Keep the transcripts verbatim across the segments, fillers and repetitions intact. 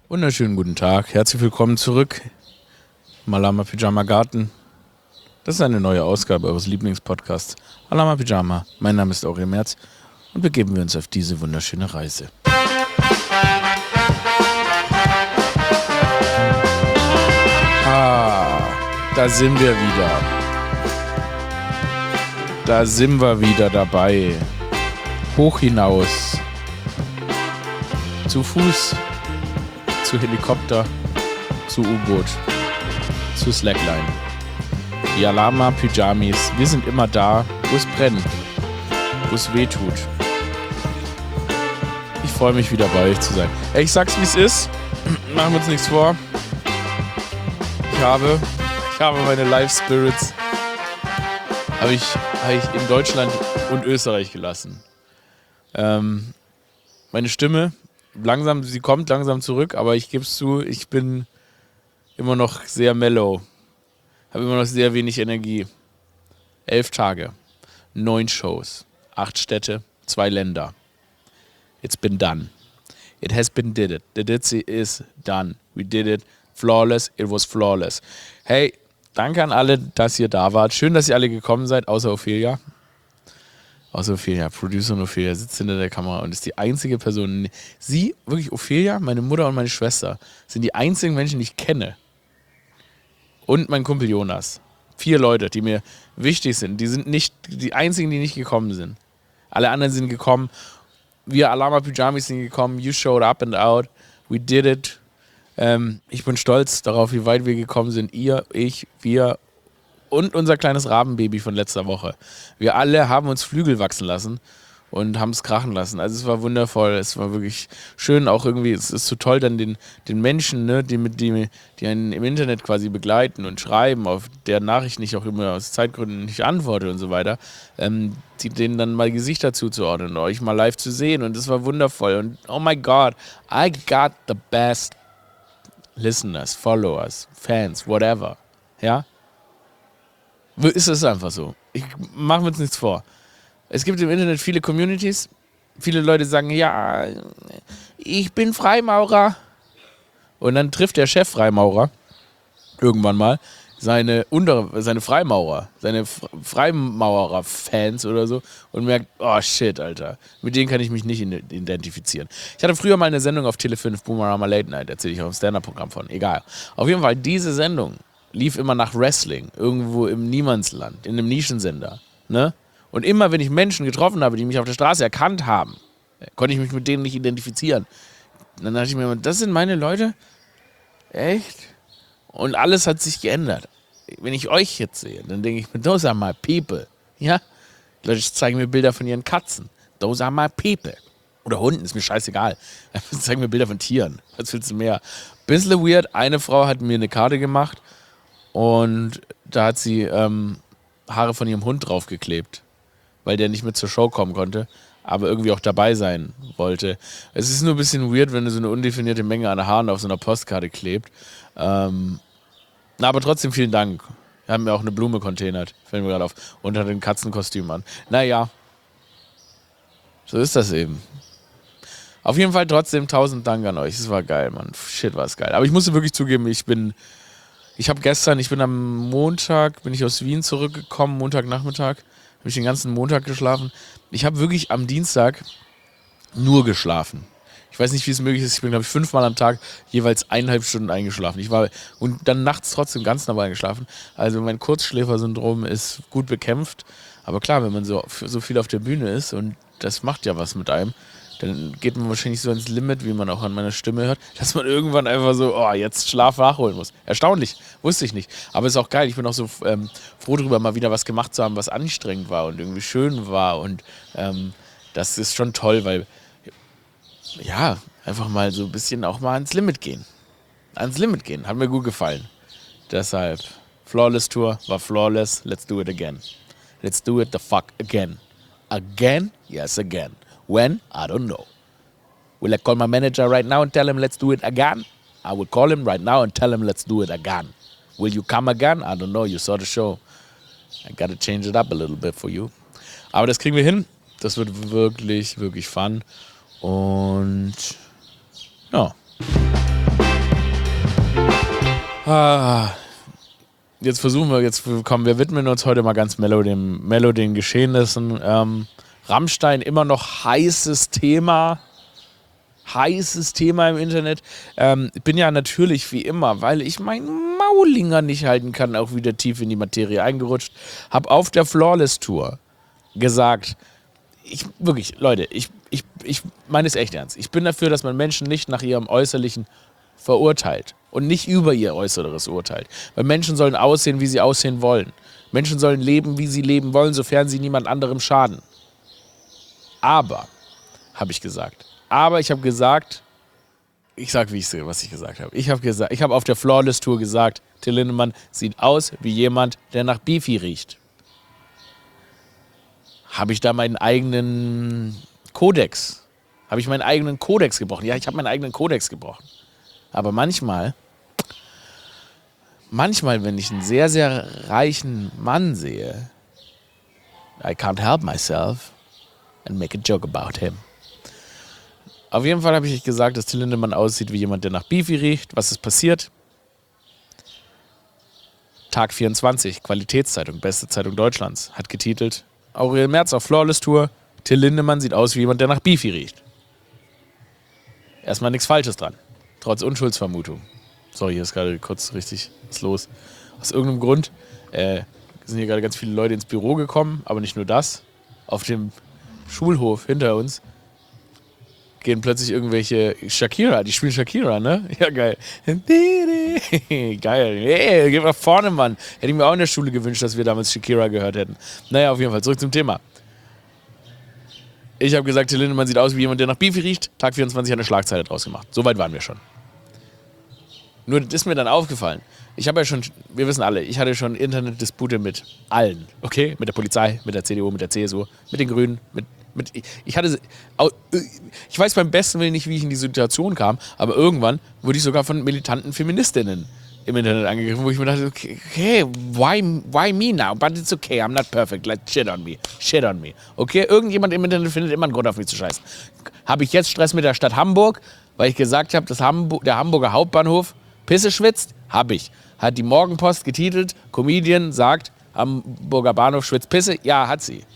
Wunderschönen guten Tag, herzlich willkommen zurück im Alama Pyjama Garten. Das ist eine neue Ausgabe eures Lieblingspodcasts Alama Pyjama. Mein Name ist Aurel Merz und begeben wir uns auf diese wunderschöne Reise. Ah, da sind wir wieder. Da sind wir wieder dabei. Hoch hinaus. Zu Fuß. Zu Helikopter, zu U-Boot, zu Slackline. Die Alama Pyjamis, wir sind immer da, wo es brennt, wo es weh tut. Ich freue mich wieder bei euch zu sein. Ich sag's wie es ist, machen wir uns nichts vor. Ich habe, ich habe meine Live Spirits habe ich, habe ich in Deutschland und Österreich gelassen. Ähm, meine Stimme Langsam, sie kommt langsam zurück, aber ich gebe es zu, ich bin immer noch sehr mellow. Habe immer noch sehr wenig Energie. Elf Tage, neun Shows, acht Städte, zwei Länder. It's been done. It has been did it. The Ditzy is done. We did it. Flawless. It was flawless. Hey, danke an alle, dass ihr da wart. Schön, dass ihr alle gekommen seid, außer Ophelia. Außer Ophelia, Producer Ophelia sitzt hinter der Kamera und ist die einzige Person. Sie, wirklich Ophelia, meine Mutter und meine Schwester, sind die einzigen Menschen, die ich kenne. Und mein Kumpel Jonas. Vier Leute, die mir wichtig sind. Die sind nicht die einzigen, die nicht gekommen sind. Alle anderen sind gekommen. Wir Alama Pyjamis sind gekommen. You showed up and out. We did it. Ähm, ich bin stolz darauf, wie weit wir gekommen sind. Ihr, ich, wir und unser kleines Rabenbaby von letzter Woche. Wir alle haben uns Flügel wachsen lassen und haben es krachen lassen. Also es war wundervoll, es war wirklich schön, auch irgendwie, es ist so toll, dann den, den Menschen, ne, die, die, die einen im Internet quasi begleiten und schreiben, auf deren Nachrichten ich auch immer aus Zeitgründen nicht antworte und so weiter, ähm, die, denen dann mal Gesichter zuzuordnen und euch mal live zu sehen und das war wundervoll und oh my God, I got the best listeners, followers, fans, whatever, ja? Ist es einfach so. Ich mache mir jetzt nichts vor. Es gibt im Internet viele Communities. Viele Leute sagen, ja, ich bin Freimaurer. Und dann trifft der Chef Freimaurer irgendwann mal seine, untere, seine Freimaurer, seine Freimaurer-Fans oder so und merkt, oh shit, Alter, mit denen kann ich mich nicht identifizieren. Ich hatte früher mal eine Sendung auf Tele fünf, Boomerama Late Night, erzähle ich auch im Stand-Up-Programm von, egal. Auf jeden Fall, diese Sendung lief immer nach Wrestling, irgendwo im Niemandsland, in einem Nischensender. Ne? Und immer, wenn ich Menschen getroffen habe, die mich auf der Straße erkannt haben, konnte ich mich mit denen nicht identifizieren. Und dann dachte ich mir immer, das sind meine Leute? Echt? Und alles hat sich geändert. Wenn ich euch jetzt sehe, dann denke ich mir, those are my people. Ja? Die Leute zeigen mir Bilder von ihren Katzen. Those are my people. Oder Hunden, ist mir scheißegal. Zeigen mir Bilder von Tieren. Was willst du mehr? Bisschen weird, eine Frau hat mir eine Karte gemacht, und da hat sie ähm, Haare von ihrem Hund draufgeklebt, weil der nicht mit zur Show kommen konnte, aber irgendwie auch dabei sein wollte. Es ist nur ein bisschen weird, wenn du so eine undefinierte Menge an Haaren auf so einer Postkarte klebt. Ähm, na, aber trotzdem vielen Dank. Wir haben mir auch eine Blume containert, fällt mir gerade auf, und hat ein Katzenkostüm an. Naja, so ist das eben. Auf jeden Fall trotzdem tausend Dank an euch. Es war geil, Mann. Shit, war es geil. Aber ich musste wirklich zugeben, ich bin... Ich habe gestern, ich bin am Montag, bin ich aus Wien zurückgekommen, Montagnachmittag, habe ich den ganzen Montag geschlafen. Ich habe wirklich am Dienstag nur geschlafen. Ich weiß nicht, wie es möglich ist, ich bin, glaube ich, fünfmal am Tag jeweils eineinhalb Stunden eingeschlafen. Ich war und dann nachts trotzdem ganz normal eingeschlafen. Also mein Kurzschläfersyndrom ist gut bekämpft. Aber klar, wenn man so, so viel auf der Bühne ist und das macht ja was mit einem, dann geht man wahrscheinlich so ins Limit, wie man auch an meiner Stimme hört, dass man irgendwann einfach so, oh, jetzt Schlaf nachholen muss. Erstaunlich, wusste ich nicht. Aber ist auch geil, ich bin auch so ähm, froh darüber, mal wieder was gemacht zu haben, was anstrengend war und irgendwie schön war. Und ähm, das ist schon toll, weil, ja, einfach mal so ein bisschen auch mal ans Limit gehen. Ans Limit gehen, hat mir gut gefallen. Deshalb, Flawless Tour war flawless, let's do it again. Let's do it the fuck again. Again? Yes, again. When? I don't know. Will I call my manager right now and tell him let's do it again? I will call him right now and tell him let's do it again. Will you come again? I don't know, you saw the show. I gotta change it up a little bit for you. Aber das kriegen wir hin. Das wird wirklich, wirklich fun. Und ja. Ah, jetzt versuchen wir, jetzt kommen wir widmen uns heute mal ganz mellow dem mellow den Geschehnissen. Ähm, Rammstein immer noch heißes Thema. Heißes Thema im Internet. Ähm, ich bin ja natürlich wie immer, weil ich meinen Maulinger nicht halten kann, auch wieder tief in die Materie eingerutscht. Hab auf der Flawless Tour gesagt, ich, wirklich, Leute, ich, ich, ich meine es echt ernst. Ich bin dafür, dass man Menschen nicht nach ihrem Äußerlichen verurteilt und nicht über ihr Äußeres urteilt. Weil Menschen sollen aussehen, wie sie aussehen wollen. Menschen sollen leben, wie sie leben wollen, sofern sie niemand anderem schaden. Aber, habe ich gesagt, aber ich habe gesagt, ich sag, wie ich was ich gesagt habe. Ich habe gesagt, ich habe auf der Flawless Tour gesagt, Till Lindemann sieht aus wie jemand, der nach Beefy riecht. Habe ich da meinen eigenen Kodex, habe ich meinen eigenen Kodex gebrochen? Ja, ich habe meinen eigenen Kodex gebrochen. Aber manchmal, manchmal, wenn ich einen sehr, sehr reichen Mann sehe, I can't help myself and make a joke about him. Auf jeden Fall habe ich gesagt, dass Till Lindemann aussieht wie jemand, der nach Beefy riecht. Was ist passiert? Tag vierundzwanzig, Qualitätszeitung, beste Zeitung Deutschlands, hat getitelt, Aurel Merz auf Flawless Tour, Till Lindemann sieht aus wie jemand, der nach Beefy riecht. Erstmal nichts Falsches dran, trotz Unschuldsvermutung. Sorry, hier ist gerade kurz richtig was los. Aus irgendeinem Grund äh, sind hier gerade ganz viele Leute ins Büro gekommen, aber nicht nur das. Auf dem Schulhof hinter uns gehen plötzlich irgendwelche Shakira, die spielen Shakira, ne? Ja, geil. Geil. Hey, geh mal vorne, Mann. Hätte ich mir auch in der Schule gewünscht, dass wir damals Shakira gehört hätten. Naja, auf jeden Fall, zurück zum Thema. Ich habe gesagt, Till Lindemann sieht aus wie jemand, der nach Beefy riecht. Tag vierundzwanzig hat eine Schlagzeile draus gemacht. So weit waren wir schon. Nur das ist mir dann aufgefallen. Ich habe ja schon, wir wissen alle, ich hatte schon Internetdispute mit allen. Okay? Mit der Polizei, mit der C D U, mit der C S U, mit den Grünen, mit Mit, ich hatte, ich weiß beim besten Willen nicht, wie ich in die Situation kam, aber irgendwann wurde ich sogar von militanten Feministinnen im Internet angegriffen, wo ich mir dachte, okay, okay why, why me now? But it's okay, I'm not perfect, like shit on me, shit on me. Okay, irgendjemand im Internet findet immer einen Grund auf mich zu scheißen. Habe ich jetzt Stress mit der Stadt Hamburg, weil ich gesagt habe, dass Hamburg, der Hamburger Hauptbahnhof Pisse schwitzt? Habe ich. Hat die Morgenpost getitelt, Comedian sagt, Hamburger Bahnhof schwitzt Pisse? Ja, hat sie.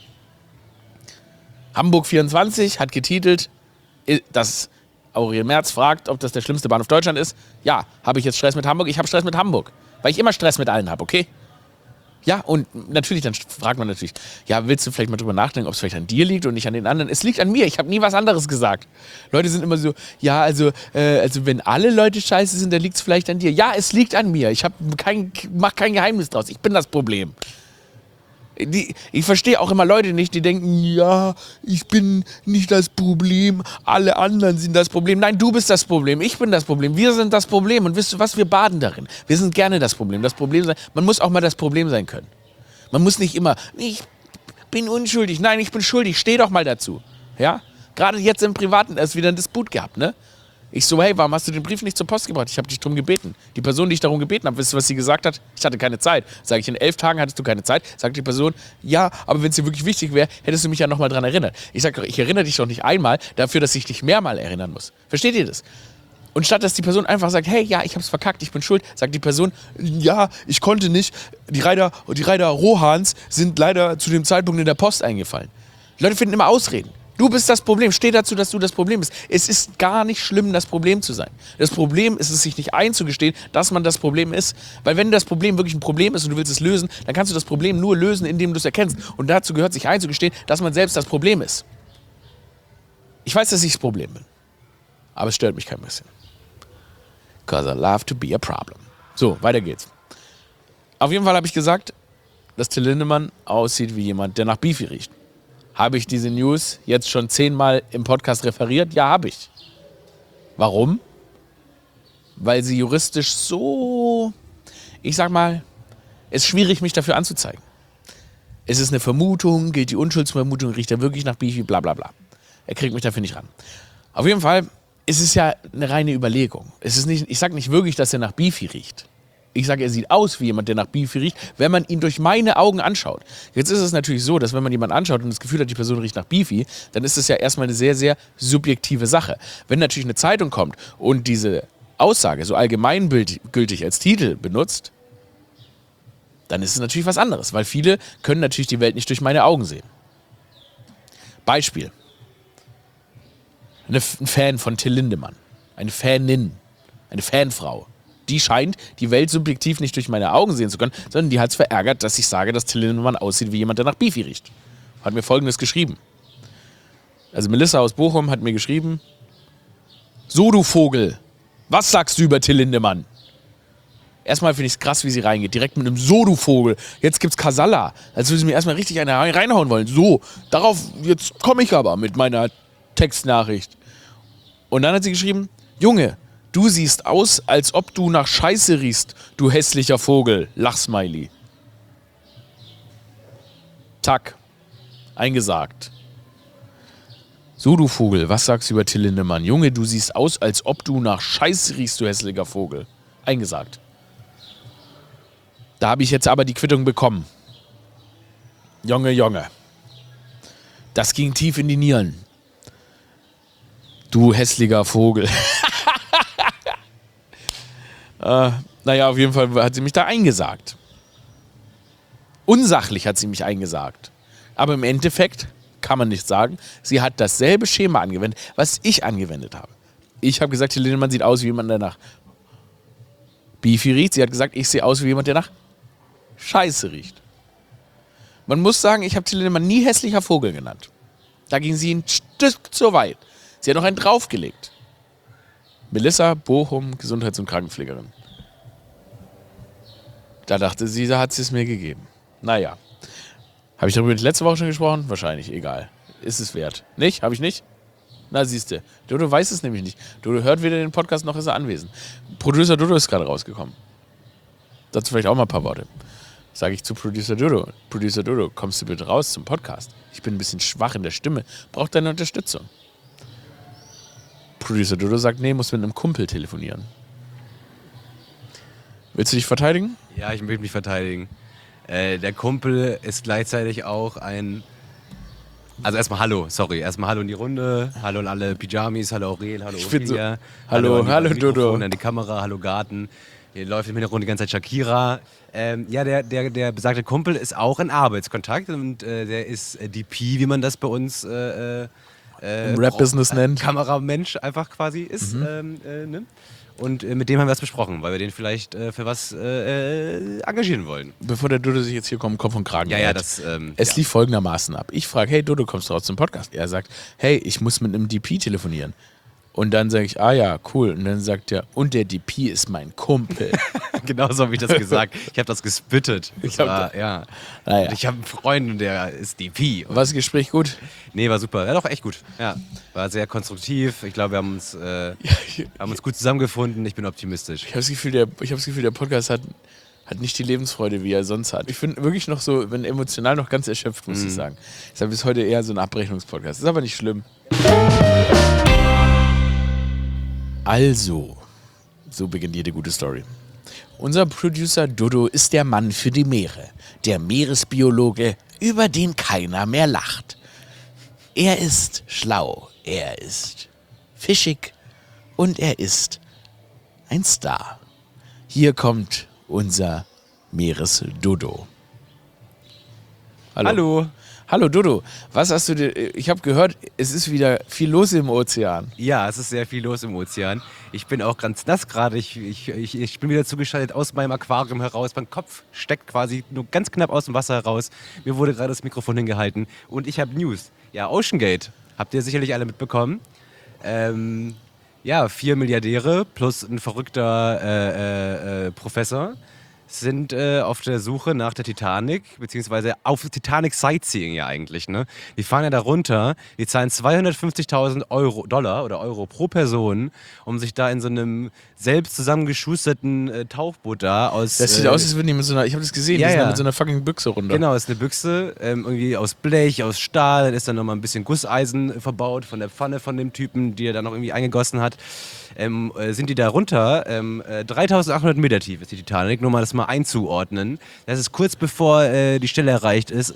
Hamburg vierundzwanzig hat getitelt, dass Aurel Merz fragt, ob das der schlimmste Bahnhof Deutschland ist. Ja, habe ich jetzt Stress mit Hamburg? Ich habe Stress mit Hamburg, weil ich immer Stress mit allen habe, okay? Ja, und natürlich, dann fragt man natürlich, ja, willst du vielleicht mal drüber nachdenken, ob es vielleicht an dir liegt und nicht an den anderen? Es liegt an mir, ich habe nie was anderes gesagt. Leute sind immer so, ja, also, äh, also wenn alle Leute scheiße sind, dann liegt es vielleicht an dir. Ja, es liegt an mir, ich kein, mache kein Geheimnis draus, ich bin das Problem. Die, ich verstehe auch immer Leute nicht, die denken, ja, ich bin nicht das Problem, alle anderen sind das Problem. Nein, du bist das Problem, ich bin das Problem, wir sind das Problem. Und wisst ihr was, wir baden darin. Wir sind gerne das Problem. Das Problem sein, man muss auch mal das Problem sein können. Man muss nicht immer, ich bin unschuldig, nein, ich bin schuldig, steh doch mal dazu. Ja? Gerade jetzt im Privaten erst wieder ein Disput gehabt, ne? Ich so, hey, warum hast du den Brief nicht zur Post gebracht? Ich habe dich darum gebeten. Die Person, die ich darum gebeten habe, wisst ihr, was sie gesagt hat? Ich hatte keine Zeit. Sage ich, in elf Tagen hattest du keine Zeit? Sagt die Person, ja, aber wenn es dir wirklich wichtig wäre, hättest du mich ja nochmal dran erinnert. Ich sage, ich erinnere dich doch nicht einmal dafür, dass ich dich mehrmal erinnern muss. Versteht ihr das? Und statt dass die Person einfach sagt, hey, ja, ich hab's verkackt, ich bin schuld, sagt die Person, ja, ich konnte nicht. Die Reiter, die Reiter Rohans sind leider zu dem Zeitpunkt in der Post eingefallen. Die Leute finden immer Ausreden. Du bist das Problem. Steh dazu, dass du das Problem bist. Es ist gar nicht schlimm, das Problem zu sein. Das Problem ist es, sich nicht einzugestehen, dass man das Problem ist. Weil wenn das Problem wirklich ein Problem ist und du willst es lösen, dann kannst du das Problem nur lösen, indem du es erkennst. Und dazu gehört, sich einzugestehen, dass man selbst das Problem ist. Ich weiß, dass ich das Problem bin. Aber es stört mich kein bisschen. Because I love to be a problem. So, weiter geht's. Auf jeden Fall habe ich gesagt, dass Till Lindemann aussieht wie jemand, der nach Beefy riecht. Habe ich diese News jetzt schon zehnmal im Podcast referiert? Ja, habe ich. Warum? Weil sie juristisch so, ich sag mal, es ist schwierig, mich dafür anzuzeigen. Es ist eine Vermutung, gilt die Unschuldsvermutung, riecht er wirklich nach Beefy, bla bla bla. Er kriegt mich dafür nicht ran. Auf jeden Fall ist es ja eine reine Überlegung. Es ist nicht, ich sage nicht wirklich, dass er nach Beefy riecht. Ich sage, er sieht aus wie jemand, der nach Beefy riecht, wenn man ihn durch meine Augen anschaut. Jetzt ist es natürlich so, dass wenn man jemanden anschaut und das Gefühl hat, die Person riecht nach Beefy, dann ist es ja erstmal eine sehr, sehr subjektive Sache. Wenn natürlich eine Zeitung kommt und diese Aussage so allgemeingültig als Titel benutzt, dann ist es natürlich was anderes, weil viele können natürlich die Welt nicht durch meine Augen sehen. Beispiel. Eine, ein Fan von Till Lindemann, eine Fanin, eine Fanfrau, die scheint die Welt subjektiv nicht durch meine Augen sehen zu können, sondern die hat es verärgert, dass ich sage, dass Till Lindemann aussieht wie jemand, der nach Beefy riecht. Hat mir Folgendes geschrieben. Also Melissa aus Bochum hat mir geschrieben: So, du Vogel, was sagst du über Till Lindemann? Erstmal finde ich es krass, wie sie reingeht. Direkt mit einem So, du Vogel. Jetzt gibt's Kasala. Als würde sie mir erstmal richtig eine reinhauen wollen. So, darauf, jetzt komme ich aber mit meiner Textnachricht. Und dann hat sie geschrieben: Junge, du siehst aus, als ob du nach Scheiße riechst, du hässlicher Vogel. Lachsmiley. Tack. Eingesagt. So, du Vogel, was sagst du über Till Lindemann? Junge, du siehst aus, als ob du nach Scheiße riechst, du hässlicher Vogel. Eingesagt. Da habe ich jetzt aber die Quittung bekommen. Junge, Junge. Das ging tief in die Nieren. Du hässlicher Vogel. äh, naja, auf jeden Fall hat sie mich da eingesagt. Unsachlich hat sie mich eingesagt. Aber im Endeffekt kann man nicht sagen, sie hat dasselbe Schema angewendet, was ich angewendet habe. Ich habe gesagt, Till Lindemann sieht aus wie jemand, der nach Beefy riecht. Sie hat gesagt, ich sehe aus wie jemand, der nach Scheiße riecht. Man muss sagen, ich habe Till Lindemann nie hässlicher Vogel genannt. Da ging sie ein Stück zu weit. Sie hat noch einen draufgelegt. Melissa Bochum, Gesundheits- und Krankenpflegerin. Da dachte sie, da hat sie es mir gegeben. Naja. Habe ich darüber letzte Woche schon gesprochen? Wahrscheinlich, egal. Ist es wert. Nicht? Habe ich nicht? Na, siehste. Dodo weiß es nämlich nicht. Dodo hört weder den Podcast, noch ist er anwesend. Producer Dodo ist gerade rausgekommen. Dazu vielleicht auch mal ein paar Worte. Sage ich zu Producer Dodo. Producer Dodo, kommst du bitte raus zum Podcast? Ich bin ein bisschen schwach in der Stimme. Braucht deine Unterstützung. Producer Dodo sagt, nee, muss mit einem Kumpel telefonieren. Willst du dich verteidigen? Ja, ich möchte mich verteidigen. Äh, der Kumpel ist gleichzeitig auch ein... Also erstmal hallo, sorry. Erstmal hallo in die Runde. Hallo an alle Pyjamis, hallo Aurel, hallo Ophelia. So, hallo, hallo, hallo Dodo. An die Kamera, hallo Garten. Hier läuft im Hintergrund die ganze Zeit Shakira. Ähm, ja, der, der, der besagte Kumpel ist auch in Arbeitskontakt und äh, der ist äh, D P, wie man das bei uns äh, äh, im Rap-Business nennt. Kameramensch einfach quasi ist. Mhm. Ähm, äh, ne? Und äh, mit dem haben wir das besprochen, weil wir den vielleicht äh, für was äh, engagieren wollen. Bevor der Dodo sich jetzt hier kommt, Kopf und Kragen ja, hält. ja, das, ähm, Es ja. lief folgendermaßen ab. Ich frage, hey Dodo, kommst du raus zum Podcast? Er sagt, hey, ich muss mit einem D P telefonieren. Und dann sage ich, ah ja, cool. Und dann sagt er, und der D P ist mein Kumpel. Genau so habe ich das gesagt. Ich habe das gespittet. Das ich hab war, da, ja. Naja. Ich habe einen Freund und der ist D P. War das Gespräch gut? Nee, war super. Ja, doch, echt gut. Ja, war sehr konstruktiv. Ich glaube, wir haben uns, äh, haben uns gut zusammengefunden. Ich bin optimistisch. Ich habe das Gefühl, der, ich hab das Gefühl, der Podcast hat, hat nicht die Lebensfreude, wie er sonst hat. Ich bin wirklich noch so, bin emotional noch ganz erschöpft, muss mm. ich sagen. Deshalb ist heute eher so ein Abrechnungspodcast. Ist aber nicht schlimm. Also, so beginnt jede gute Story. Unser Producer Dodo ist der Mann für die Meere, der Meeresbiologe, über den keiner mehr lacht. Er ist schlau, er ist fischig und er ist ein Star. Hier kommt unser Meeresdodo. Hallo. Hallo. Hallo Dodo, was hast du dir, ich habe gehört, es ist wieder viel los im Ozean. Ja, es ist sehr viel los im Ozean. Ich bin auch ganz nass gerade. Ich, ich, ich, ich bin wieder zugeschaltet aus meinem Aquarium heraus. Mein Kopf steckt quasi nur ganz knapp aus dem Wasser heraus. Mir wurde gerade das Mikrofon hingehalten und ich habe News. Ja, OceanGate, habt ihr sicherlich alle mitbekommen. Ähm, ja, vier Milliardäre plus ein verrückter äh, äh, Professor sind äh, auf der Suche nach der Titanic, beziehungsweise auf Titanic Sightseeing ja eigentlich. Ne? Die fahren ja da runter, die zahlen zweihundertfünfzigtausend Euro, Dollar oder Euro pro Person, um sich da in so einem selbst zusammengeschusterten äh, Tauchboot da aus... Das sieht äh, aus, als würden die mit so einer, ich habe das gesehen, ja, die sind ja. da mit so einer fucking Büchse runter. Genau, ist eine Büchse, ähm, irgendwie aus Blech, aus Stahl, dann ist da nochmal ein bisschen Gusseisen verbaut von der Pfanne von dem Typen, die er da noch irgendwie eingegossen hat. Ähm, äh, sind die da runter, ähm, äh, dreitausendachthundert Meter tief ist die Titanic, nur mal das mal einzuordnen. Das ist kurz bevor äh, die Stelle erreicht ist,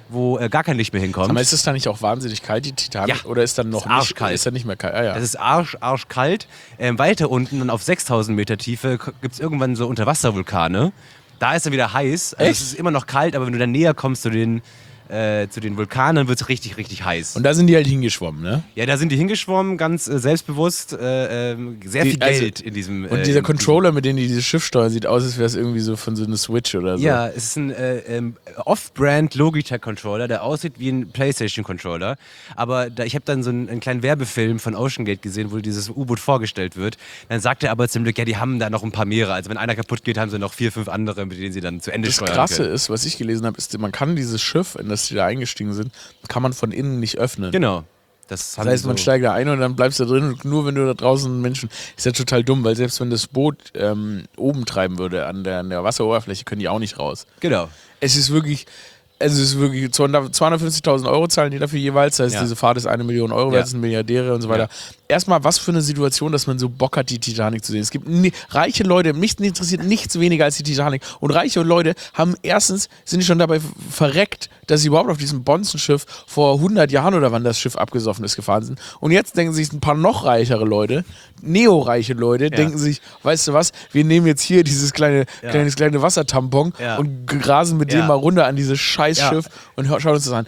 wo äh, gar kein Licht mehr hinkommt. Aber ist es da nicht auch wahnsinnig kalt, die Titanic? Ja, Oder ist dann noch ist arschkalt. Nicht, ist dann nicht mehr kalt? Ah, ja. Das ist arsch, arschkalt. Ähm, weiter unten, dann auf sechstausend Meter Tiefe, gibt es irgendwann so Unterwasservulkane. Da ist dann wieder heiß. Also Echt? es ist immer noch kalt, aber wenn du dann näher kommst zu den, äh, zu den Vulkanen, wird es richtig, richtig heiß. Und da sind die halt hingeschwommen, ne? Ja, da sind die hingeschwommen, ganz äh, selbstbewusst. Äh, ähm, sehr Die- viel also- Geld in diesem. Und äh, dieser in Controller, mit dem die dieses Schiff steuern, sieht aus, als wäre es irgendwie so von so einer Switch oder so. Ja, es ist ein äh, ähm, Off-Brand Logitech-Controller, der aussieht wie ein PlayStation-Controller. Aber da, ich habe dann so einen, einen kleinen Werbefilm von OceanGate gesehen, wo dieses U-Boot vorgestellt wird. Dann sagt er aber zum Glück, ja, die haben da noch ein paar mehrere. Also wenn einer kaputt geht, haben sie noch vier, fünf andere, mit denen sie dann zu Ende Das steuern Krasse können. ist, was ich gelesen habe, ist, man kann dieses Schiff, in das die da eingestiegen sind, kann man von innen nicht öffnen. Genau. Das, Das heißt, man steigt da ein und dann bleibst du da drin und nur wenn du da draußen Menschen. Ist ja total dumm, weil selbst wenn das Boot ähm, oben treiben würde an der, an der Wasseroberfläche, können die auch nicht raus. Genau. Es ist wirklich. Also es ist wirklich zweihundertfünfzigtausend Euro zahlen die dafür jeweils. Das heißt, Ja. diese Fahrt ist eine Million Euro, Ja. weil es sind Milliardäre und so weiter. Erstmal, was für eine Situation, dass man so Bock hat, die Titanic zu sehen. Es gibt ni- reiche Leute, mich interessiert nichts weniger als die Titanic. Und reiche Leute haben erstens, sind schon dabei verreckt, dass sie überhaupt auf diesem Bonzenschiff vor hundert Jahren oder wann das Schiff abgesoffen ist, gefahren sind. Und jetzt denken sich ein paar noch reichere Leute, neoreiche Leute, denken sich, weißt du was, wir nehmen jetzt hier dieses kleine, Ja. kleines, kleine Wassertampon Ja. und grasen mit Ja. dem mal runter an dieses Scheißschiff und hör- schauen uns das an.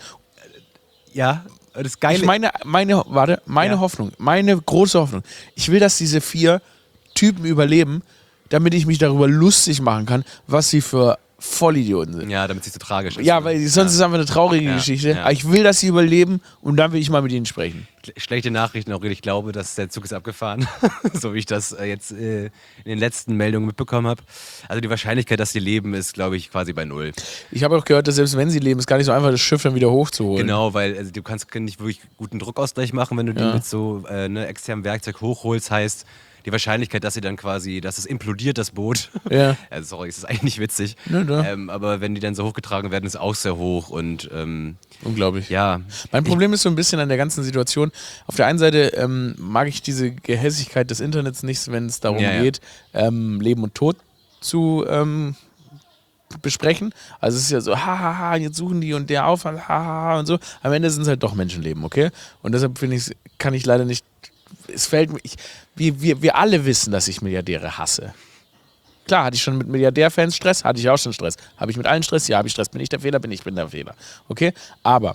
Ja, das Geile. Ich meine, meine, warte, meine Ja. Hoffnung, meine große Hoffnung, ich will, dass diese vier Typen überleben, damit ich mich darüber lustig machen kann, was sie für Vollidioten sind. ja, damit es nicht so tragisch ist. Ja, ne? weil sonst ist es einfach eine traurige Ja, Geschichte. ja. Aber ich will, dass sie überleben und dann will ich mal mit ihnen sprechen. Sch- Schlechte Nachrichten auch. Ich glaube, dass der Zug ist abgefahren. So wie ich das äh, jetzt äh, in den letzten Meldungen mitbekommen habe. Also die Wahrscheinlichkeit, dass sie leben, ist, glaube ich, quasi bei null. Ich habe auch gehört, dass selbst wenn sie leben, ist gar nicht so einfach, das Schiff dann wieder hochzuholen. Genau, weil also, du kannst nicht wirklich guten Druckausgleich machen, wenn du die Ja. mit so äh, ne, externem Werkzeug hochholst. Heißt, die Wahrscheinlichkeit, dass sie dann quasi, dass es implodiert, das Boot. Ja. Also, sorry, es ist eigentlich nicht witzig. Nö, nö. Ähm, aber wenn die dann so hochgetragen werden, ist auch sehr hoch. Und ähm, Unglaublich. ja, Mein Problem ist so ein bisschen an der ganzen Situation. Auf der einen Seite ähm, mag ich diese Gehässigkeit des Internets nicht, wenn es darum Ja, ja. geht, ähm, Leben und Tod zu ähm, besprechen. Also es ist ja so, hahaha, ha, ha, jetzt suchen die und der auf, hahaha ha, ha, und so. Am Ende sind es halt doch Menschenleben, okay? Und deshalb finde ich, kann ich leider nicht, es fällt mir, ich, wir, wir, wir alle wissen, dass ich Milliardäre hasse. Klar, hatte ich schon mit Milliardärfans Stress, hatte ich auch schon Stress. Habe ich mit allen Stress? Ja, habe ich Stress. Bin ich der Fehler? Bin ich bin der Fehler. Okay? Aber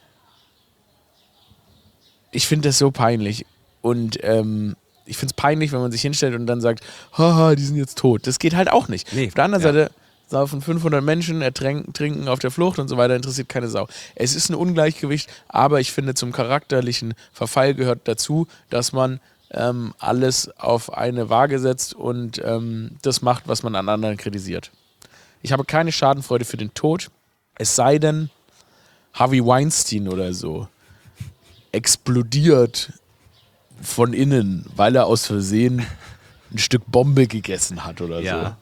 ich finde das so peinlich. Und ähm, ich finde es peinlich, wenn man sich hinstellt und dann sagt, haha, die sind jetzt tot. Das geht halt auch nicht. Nee, Auf der anderen ja. Seite saufen fünfhundert Menschen, ertränken, trinken auf der Flucht und so weiter, interessiert keine Sau. Es ist ein Ungleichgewicht, aber ich finde, zum charakterlichen Verfall gehört dazu, dass man ähm, alles auf eine Waage setzt und ähm, das macht, was man an anderen kritisiert. Ich habe keine Schadenfreude für den Tod, es sei denn, Harvey Weinstein oder so explodiert von innen, weil er aus Versehen ein Stück Bombe gegessen hat oder ja.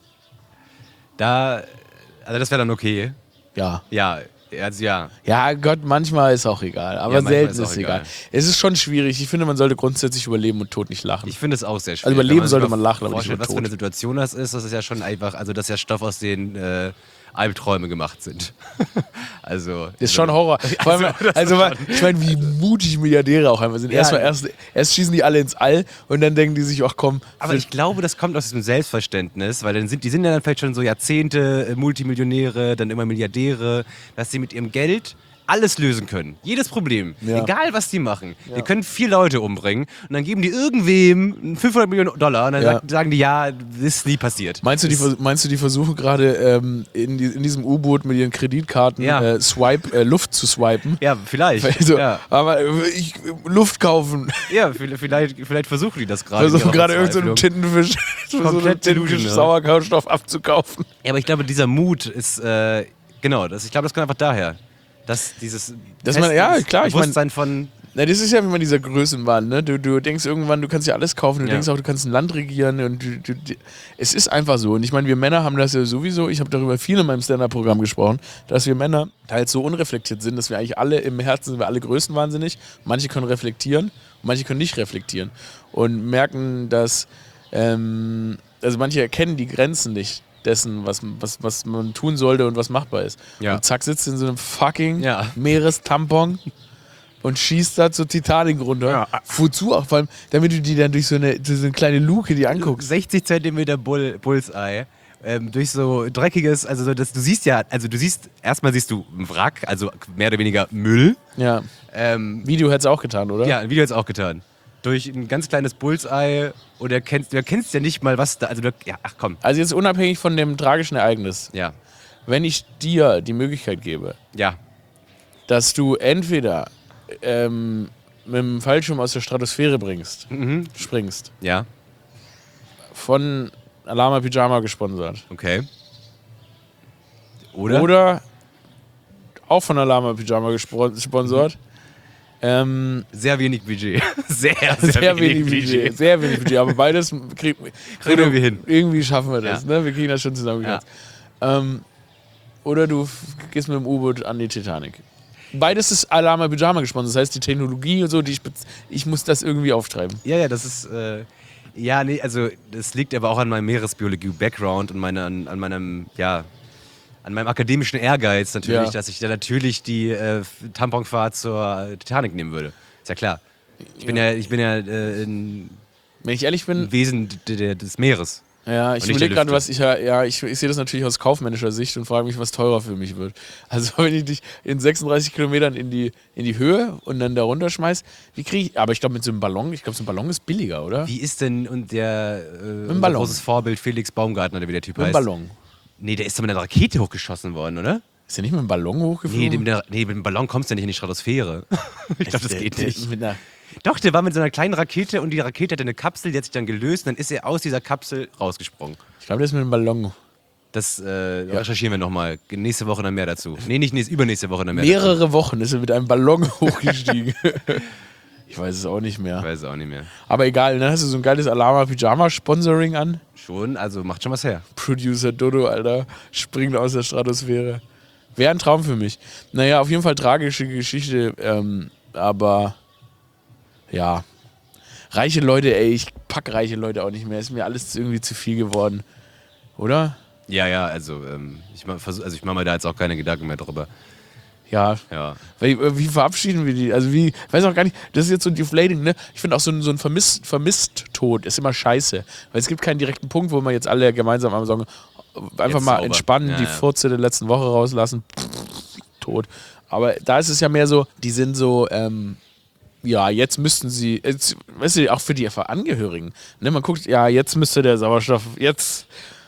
Da, also das wäre dann okay. so. Ja. Ja, also ja. Ja, Gott, manchmal ist auch egal, aber Ja, manchmal selten ist ist auch es egal. egal. Es ist schon schwierig. Ich finde, man sollte grundsätzlich über Leben und Tod nicht lachen. Ich finde es auch sehr schwierig. Also über Wenn Leben sich sollte mal man lachen, aber nicht vorstellt, über was für eine Tod. Situation das ist, das ist ja schon einfach, also dass ja Stoff aus den äh, Albträume gemacht sind. Also Das ist schon Horror. Vor allem, Also, das also, ist mal, ich meine, wie mutig Milliardäre auch einfach sind. Ja, Erstmal ja. erst, erst schießen die alle ins All und dann denken die sich, ach komm, Aber ich glaube, das kommt aus diesem Selbstverständnis, weil dann sind, die sind ja dann vielleicht schon so Jahrzehnte äh, Multimillionäre, dann immer Milliardäre, dass sie mit ihrem Geld alles lösen können. Jedes Problem. Ja. Egal, was die machen. Die können vier Leute umbringen und dann geben die irgendwem fünfhundert Millionen Dollar und dann Ja. sagt- sagen die, ja, das ist nie passiert. Meinst du, die, Das- vers- meinst du, die versuchen gerade ähm, in, die, in diesem U-Boot mit ihren Kreditkarten Ja. äh, Swipe, äh, Luft zu swipen? Ja, vielleicht. Also, ja. aber äh, ich, Luft kaufen. ja, vielleicht, vielleicht versuchen die das gerade. in Versuchen ihrer gerade irgendeinen so Verzweiflung. Tintenfisch, so einen Komplett Tintenfisch delusional. Sauerkrautstoff abzukaufen. Ja, aber ich glaube, dieser Mut ist, äh, genau, das, ich glaube, das kommt einfach daher. Dass dieses Dass man- ja, Fest- klar, ich mein- Bewusstsein von, Na, das ist ja immer dieser Größenwahn, ne? Du, du denkst irgendwann, du kannst ja alles kaufen, du Ja. denkst auch, du kannst ein Land regieren und du, du, du, es ist einfach so. Und ich meine, wir Männer haben das ja sowieso, ich habe darüber viel in meinem Stand-Up-Programm gesprochen, dass wir Männer teils so unreflektiert sind, dass wir eigentlich alle, im Herzen sind wir alle größenwahnsinnig. Manche können reflektieren und manche können nicht reflektieren. Und merken, dass, ähm, also manche erkennen die Grenzen nicht dessen, was, was, was man tun sollte und was machbar ist. Ja. Und zack, sitzt in so einem fucking Ja. Meerestampon und schießt da zur Titanic runter. Ja. Wozu auch? Vor allem, damit du die dann durch so eine, durch so eine kleine Luke die anguckst. sechzig Zentimeter Bull, Bullseye. Ähm, durch so dreckiges, also so, das, du siehst ja, also du siehst, erstmal siehst du einen Wrack, also mehr oder weniger Müll. Ja. Ähm, Video hätte es auch getan, oder? ja, ein Video hat es auch getan. Durch ein ganz kleines Bullseye und er kennst, du erkennst ja nicht mal, was da, also du, ja, ach komm. Also jetzt unabhängig von dem tragischen Ereignis, Ja, wenn ich dir die Möglichkeit gebe, ja, dass du entweder ähm, mit dem Fallschirm aus der Stratosphäre bringst, mhm. springst, ja, von Alama Pyjama gesponsert. okay. Oder? Oder auch von Alama Pyjama gesponsert. Ähm, Sehr wenig Budget. Sehr, sehr, sehr wenig Budget. Sehr wenig Budget. Aber beides krieg, Kriegen wir hin. Irgendwie schaffen wir das. Ja. Ne? Wir kriegen das schon zusammengekratzt. Ja. Ähm, oder du f- gehst mit dem U-Boot an die Titanic. Beides ist Alama Pyjama gesponsert. Das heißt, die Technologie und so, die ich, bez- ich muss das irgendwie auftreiben. Ja, ja, das ist, äh, ja, nee, also das liegt aber auch an meinem Meeresbiologie-Background und meine, an, an meinem, ja, an meinem akademischen Ehrgeiz natürlich, Ja. dass ich da natürlich die äh, Tamponfahrt zur Titanic nehmen würde. Ist ja klar. Ich bin ja, ich bin ja äh, ein Wenn ich ehrlich bin, Wesen d- d- des Meeres. ja, ich Und nicht überlege der gerade, was ich ja, ja, ich, ich sehe das natürlich aus kaufmännischer Sicht und frage mich, was teurer für mich wird. Also wenn ich dich in sechsunddreißig Kilometern in die, in die Höhe und dann da runterschmeiß, wie kriege ich, aber ich glaube mit so einem Ballon, ich glaube so ein Ballon ist billiger, oder? Wie ist denn und der äh, unser Ballon. großes Vorbild Felix Baumgartner, oder wie der Typ Mit einem heißt? Ballon. Nee, der ist doch mit einer Rakete hochgeschossen worden, oder? Ist der nicht mit einem Ballon Nee, hochgeflogen? mit, der, nee, mit dem Ballon kommst du ja nicht in die Stratosphäre. ich glaube, das Der- geht der- nicht. Mit einer, Doch, der war mit so einer kleinen Rakete und die Rakete hatte eine Kapsel, die hat sich dann gelöst und dann ist er aus dieser Kapsel rausgesprungen. ich glaube, der ist mit einem Ballon. Das äh, recherchieren wir nochmal. Nächste Woche dann mehr dazu. Nee, nicht nächste, übernächste Woche dann mehr dazu. Mehrere Wochen ist er mit einem Ballon hochgestiegen. Ich weiß es auch nicht Ich mehr. weiß es auch nicht mehr. Aber egal, ne? Hast du so ein geiles Alama Pyjama Sponsoring an? Schon, also macht schon was her. Producer Dodo, Alter, springt aus der Stratosphäre. Wäre ein Traum für mich. Naja, auf jeden Fall tragische Geschichte, ähm, aber ja. Reiche Leute, ey, ich pack reiche Leute auch nicht mehr. Ist mir alles irgendwie zu viel geworden. Oder? Ja, ja, also, ähm, ich mach, versuch, also ich mache mir da jetzt auch keine Gedanken mehr drüber. Ja. Ja. Wie, wie verabschieden wir die? Also wie, ich weiß auch gar nicht, das ist jetzt so deflating, ne? Ich finde auch so ein, so ein Vermisst, Vermisst-Tod ist immer scheiße. Weil es gibt keinen direkten Punkt, wo man jetzt alle gemeinsam am sagen, einfach Jetzt mal sauber. entspannen, Ja, die ja. Furze der letzten Woche rauslassen, tot. Aber da ist es ja mehr so, die sind so, ähm, ja, jetzt müssten sie, jetzt, weißt du, auch für die Angehörigen, ne? Man guckt, ja, jetzt müsste der Sauerstoff, jetzt,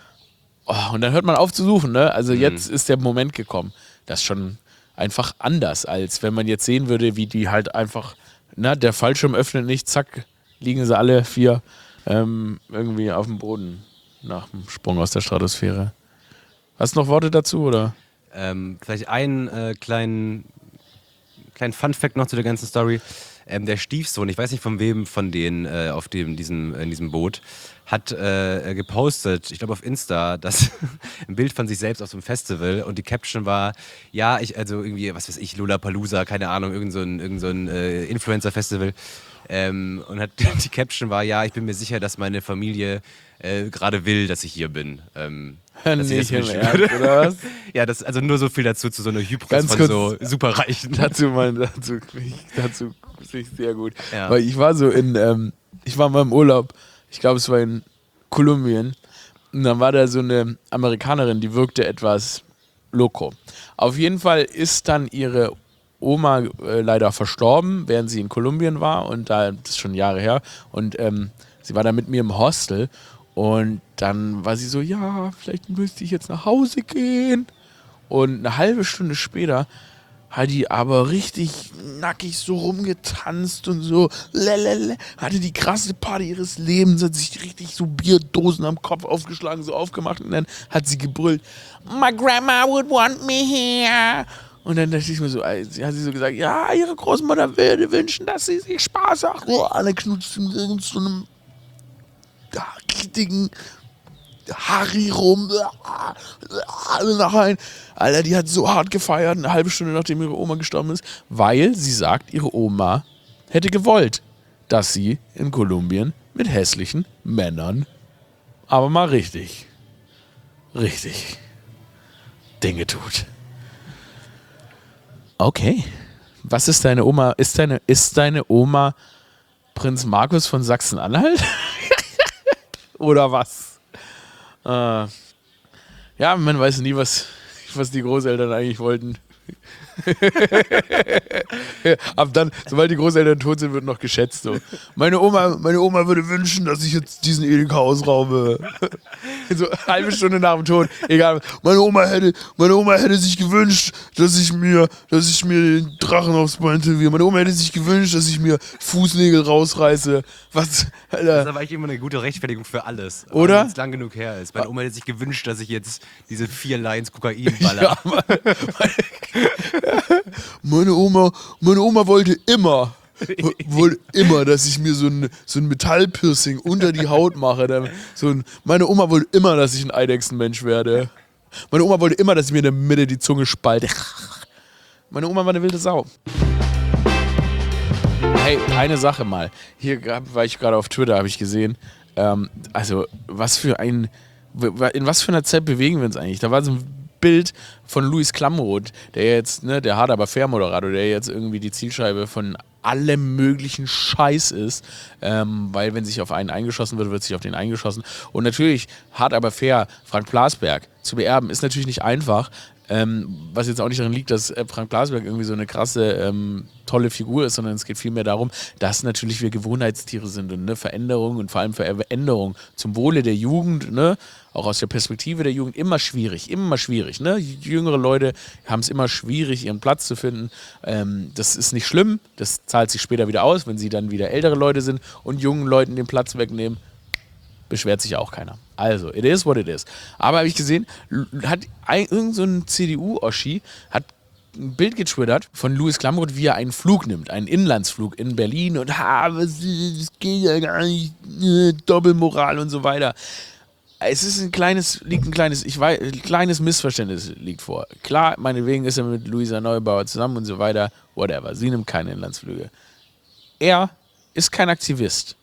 oh, und dann hört man auf zu suchen, ne? Also jetzt ist der Moment gekommen. Das ist schon einfach anders, als wenn man jetzt sehen würde, wie die halt einfach, na, der Fallschirm öffnet nicht, zack, liegen sie alle vier ähm, irgendwie auf dem Boden nach dem Sprung aus der Stratosphäre. Hast du noch Worte dazu, oder? Ähm, vielleicht einen äh, kleinen, kleinen Fun-Fact noch zu der ganzen Story. Ähm, der Stiefsohn, ich weiß nicht von wem von denen äh, auf dem, diesem, in diesem Boot, hat äh, gepostet, ich glaube auf Insta, dass ein Bild von sich selbst auf so einem Festival und die Caption war, ja, ich, also irgendwie, was weiß ich, Lollapalooza, keine Ahnung, irgend so ein, irgend so ein äh, Influencer-Festival. Ähm, und hat, die Caption war, ja, ich bin mir sicher, dass meine Familie äh, gerade will, dass ich hier bin. Ähm, dass sie Nicht das im wünschen Ernst, würde. oder was? Ja, das also nur so viel dazu zu so einer Hybris Ganz von kurz. so Superreichen. dazu mal, dazu, dazu finde ich sehr gut. Ja. Weil ich war so in, ähm, ich war mal im Urlaub, ich glaube es war in Kolumbien, und dann war da so eine Amerikanerin, die wirkte etwas loco. Auf jeden Fall ist dann ihre Oma äh, leider verstorben, während sie in Kolumbien war und da, das ist schon Jahre her, und ähm, sie war da mit mir im Hostel und dann war sie so, ja, vielleicht müsste ich jetzt nach Hause gehen. Und eine halbe Stunde später hat die aber richtig nackig so rumgetanzt und so, lelele, hatte die krasse Party ihres Lebens, hat sich richtig so Bierdosen am Kopf aufgeschlagen, so aufgemacht und dann hat sie gebrüllt, My grandma would want me here. Und dann dachte ich mir so, ey, sie hat sie so gesagt, ja, ihre Großmutter würde wünschen, dass sie sich Spaß hat. Oh, alle knutscht in irgend so einem ja, richtigen Harry rum. Alle nach ein. Alter, die hat so hart gefeiert, eine halbe Stunde nachdem ihre Oma gestorben ist, weil sie sagt, ihre Oma hätte gewollt, dass sie in Kolumbien mit hässlichen Männern aber mal richtig richtig Dinge tut. Okay. Was ist deine Oma? Ist deine, ist deine Oma Prinz Markus von Sachsen-Anhalt? Oder was? Äh, ja, man weiß nie, was, was die Großeltern eigentlich wollten. Ab dann, sobald die Großeltern tot sind, wird noch geschätzt. So. Meine Oma, meine Oma würde wünschen, dass ich jetzt diesen Edeka ausraube. So eine halbe Stunde nach dem Tod. Egal. Meine Oma hätte, meine Oma hätte sich gewünscht, dass ich mir, dass ich mir den Drachen aufs Bein tätowiere. Meine Oma hätte sich gewünscht, dass ich mir Fußnägel rausreiße. Was, Alter. Das ist aber eigentlich immer eine gute Rechtfertigung für alles. Oder? Wenn es lang genug her ist. Meine Oma hätte sich gewünscht, dass ich jetzt diese vier Lines Kokain baller. Ja, meine Oma, meine Oma wollte immer, wollte immer, dass ich mir so ein, so ein Metallpiercing unter die Haut mache. Dann so ein, meine Oma wollte immer, dass ich ein Eidechsenmensch werde. Meine Oma wollte immer, dass ich mir in der Mitte die Zunge spalte. Meine Oma war eine wilde Sau. Hey, eine Sache mal. Hier war ich gerade auf Twitter, habe ich gesehen. Ähm, also, was für ein, in was für einer Zeit bewegen wir uns eigentlich? Da war so ein Bild von Luis Klamroth, der jetzt, ne, der hart aber fair Moderator, der jetzt irgendwie die Zielscheibe von allem möglichen Scheiß ist, ähm, weil wenn sich auf einen eingeschossen wird, wird sich auf den eingeschossen. Und natürlich, hart aber fair, Frank Blasberg zu beerben, ist natürlich nicht einfach, ähm, was jetzt auch nicht daran liegt, dass äh, Frank Blasberg irgendwie so eine krasse, ähm, tolle Figur ist, sondern es geht vielmehr darum, dass natürlich wir Gewohnheitstiere sind und ne, Veränderung und vor allem Veränderung zum Wohle der Jugend, ne, auch aus der Perspektive der Jugend, immer schwierig, immer schwierig. Ne? Jüngere Leute haben es immer schwierig, ihren Platz zu finden. Ähm, das ist nicht schlimm, das zahlt sich später wieder aus, wenn sie dann wieder ältere Leute sind und jungen Leuten den Platz wegnehmen. Beschwert sich auch keiner. Also, it is what it is. Aber habe ich gesehen, hat ein, irgend so ein C D U-Oschi hat ein Bild getwittert von Luis Klamroth, wie er einen Flug nimmt, einen Inlandsflug in Berlin und ha, das geht ja gar nicht, Doppelmoral und so weiter. Es ist ein kleines, liegt ein kleines, ich weiß, ein kleines Missverständnis liegt vor. Klar, meinetwegen ist er mit Luisa Neubauer zusammen und so weiter, whatever. Sie nimmt keine Inlandsflüge. Er ist kein Aktivist.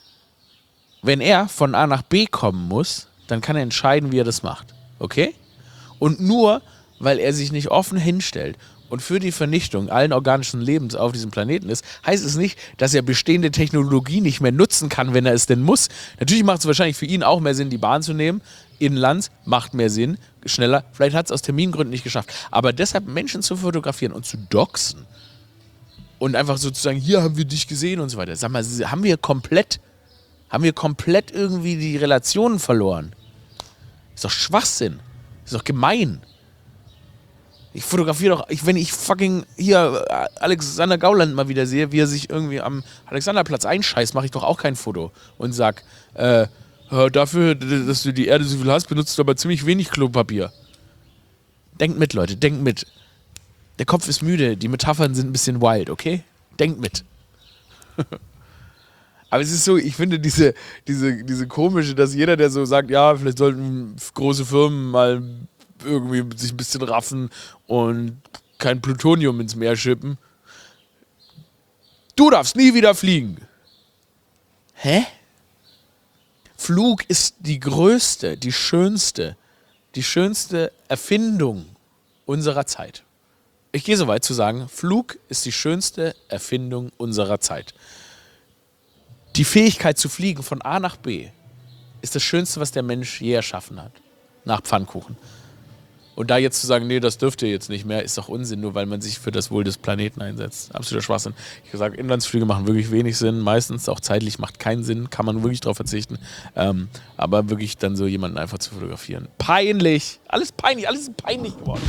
Wenn er von A nach B kommen muss, dann kann er entscheiden, wie er das macht. Okay? Und nur, weil er sich nicht offen hinstellt und für die Vernichtung allen organischen Lebens auf diesem Planeten ist, heißt es nicht, dass er bestehende Technologie nicht mehr nutzen kann, wenn er es denn muss. Natürlich macht es wahrscheinlich für ihn auch mehr Sinn, die Bahn zu nehmen. Inlands macht mehr Sinn, schneller. Vielleicht hat es aus Termingründen nicht geschafft. Aber deshalb Menschen zu fotografieren und zu doxen und einfach sozusagen, hier haben wir dich gesehen und so weiter. Sag mal, haben wir komplett, haben wir komplett irgendwie die Relationen verloren? Ist doch Schwachsinn. Ist doch gemein. Ich fotografiere doch, ich, wenn ich fucking hier Alexander Gauland mal wieder sehe, wie er sich irgendwie am Alexanderplatz einscheißt, mache ich doch auch kein Foto und sag, äh, dafür, dass du die Erde so viel hast, benutzt du aber ziemlich wenig Klopapier. Denkt mit, Leute, denkt mit. Der Kopf ist müde, die Metaphern sind ein bisschen wild, okay? Denkt mit. Aber es ist so, ich finde diese, diese, diese komische, dass jeder, der so sagt, ja, vielleicht sollten große Firmen mal irgendwie sich ein bisschen raffen und kein Plutonium ins Meer schippen. Du darfst nie wieder fliegen. Hä? Flug ist die größte, die schönste, die schönste Erfindung unserer Zeit. Ich gehe so weit zu sagen, Flug ist die schönste Erfindung unserer Zeit. Die Fähigkeit zu fliegen von A nach B ist das Schönste, was der Mensch je erschaffen hat. Nach Pfannkuchen. Und da jetzt zu sagen, nee, das dürft ihr jetzt nicht mehr, ist doch Unsinn, nur weil man sich für das Wohl des Planeten einsetzt. Absoluter Schwachsinn. Ich sage, Inlandsflüge machen wirklich wenig Sinn. Meistens auch zeitlich macht keinen Sinn. Kann man wirklich drauf verzichten. Ähm, aber wirklich dann so jemanden einfach zu fotografieren. Peinlich. Alles peinlich. Alles ist peinlich geworden.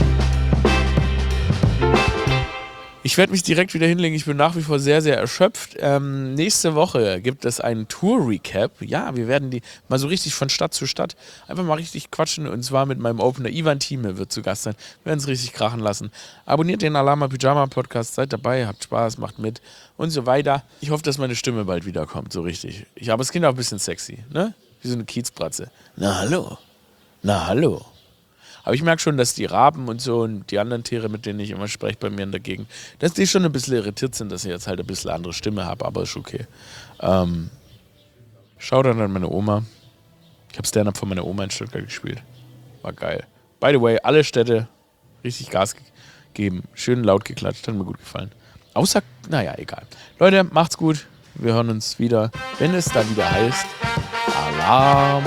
Ich werde mich direkt wieder hinlegen. Ich bin nach wie vor sehr, sehr erschöpft. Ähm, nächste Woche gibt es einen Tour-Recap. Ja, wir werden die mal so richtig von Stadt zu Stadt einfach mal richtig quatschen. Und zwar mit meinem Opener Ivan Thieme wird zu Gast sein. Wir werden es richtig krachen lassen. Abonniert den Alama Pyjama Podcast. Seid dabei, habt Spaß, macht mit und so weiter. Ich hoffe, dass meine Stimme bald wiederkommt, so richtig. Ich, aber es klingt auch ein bisschen sexy, ne? Wie so eine Kiezbratze. Na hallo. Na hallo. Aber ich merke schon, dass die Raben und so und die anderen Tiere, mit denen ich immer spreche bei mir dagegen, dass die schon ein bisschen irritiert sind, dass ich jetzt halt ein bisschen andere Stimme habe, aber ist okay. Ähm, schau dann an meine Oma. Ich habe Stand-Up von meiner Oma in Stuttgart gespielt. War geil. By the way, alle Städte richtig Gas gegeben. Schön laut geklatscht, hat mir gut gefallen. Außer, naja, egal. Leute, macht's gut. Wir hören uns wieder, wenn es dann wieder heißt Alarm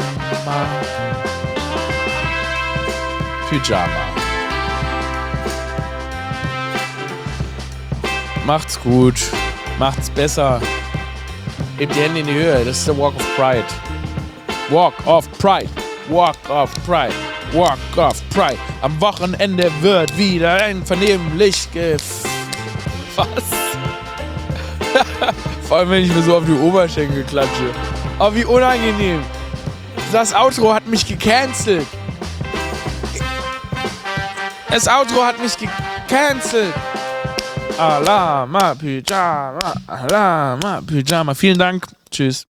Pyjama. Macht's gut. Macht's besser. Hebt die Hände in die Höhe. Das ist der Walk of Pride. Walk of Pride. Walk of Pride. Walk of Pride. Am Wochenende wird wieder ein vernehmlich gef... Was? Vor allem, wenn ich mir so auf die Oberschenkel klatsche. Oh, wie unangenehm. Das Outro hat mich gecancelt. Das Outro hat mich gecancelt. Alama Pyjama. Alama Pyjama. Vielen Dank. Tschüss.